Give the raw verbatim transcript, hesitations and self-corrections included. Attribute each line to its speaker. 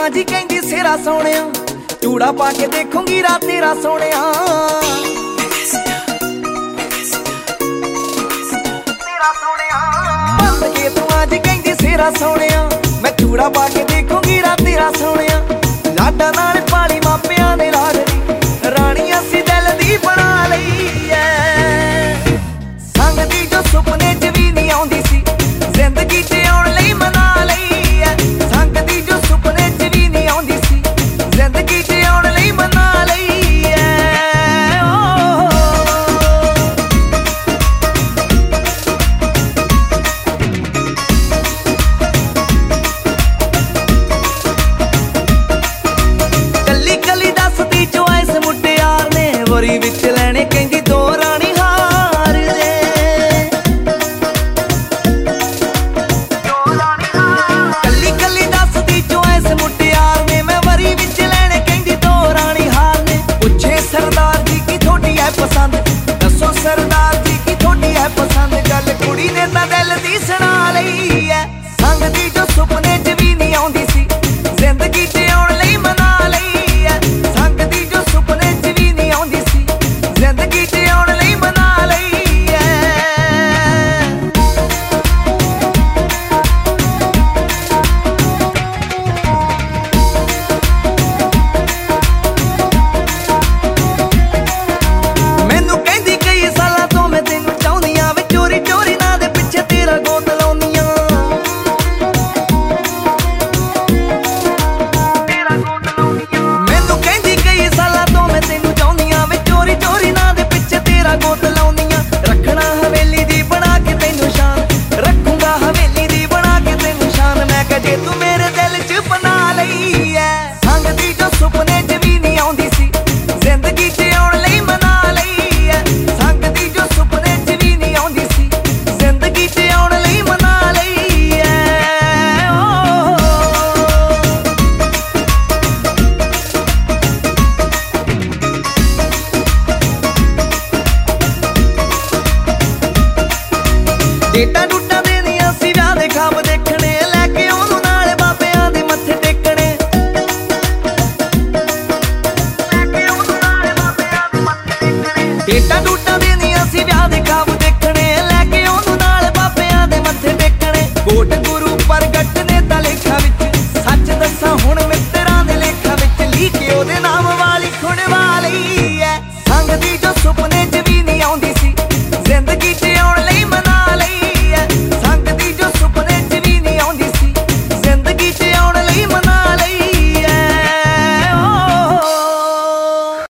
Speaker 1: मां जी कहंदी सेरा सोहणिया, चूड़ा पा के देखूंगी रात तेरा सोहणिया। बंद के तू मां जी कहंदी सेरा सोहणिया, मैं चूड़ा पा के देखूंगी रात तेरा सोहणिया। लाडा नाल पाली मापियां ने लाडली, रानी असी दिल दी बना लई ऐ। संग दी जो सुपने च भी नहीं आउंदी सी, जिंदगी च आउण लई मना लई ऐ। संग दी जो सुपने च भी नहीं आउंदी सी, जिंदगी च आउण लई मना लई ऐ। कली कली दसदी चॉइस मुटियार ने, वरी विच लैणे कहंदी दो रानी हार दे। कली कली दसदी चॉइस मुटियार ने, मैं वरी विच लैणे कहंदी दो रानी हार ने। पुछे सरदार जी की थोड़ी है पसंद, दसो सरदार जी की थोड़ी है पसंद। गल कुड़ी ने तां दिल दी सुना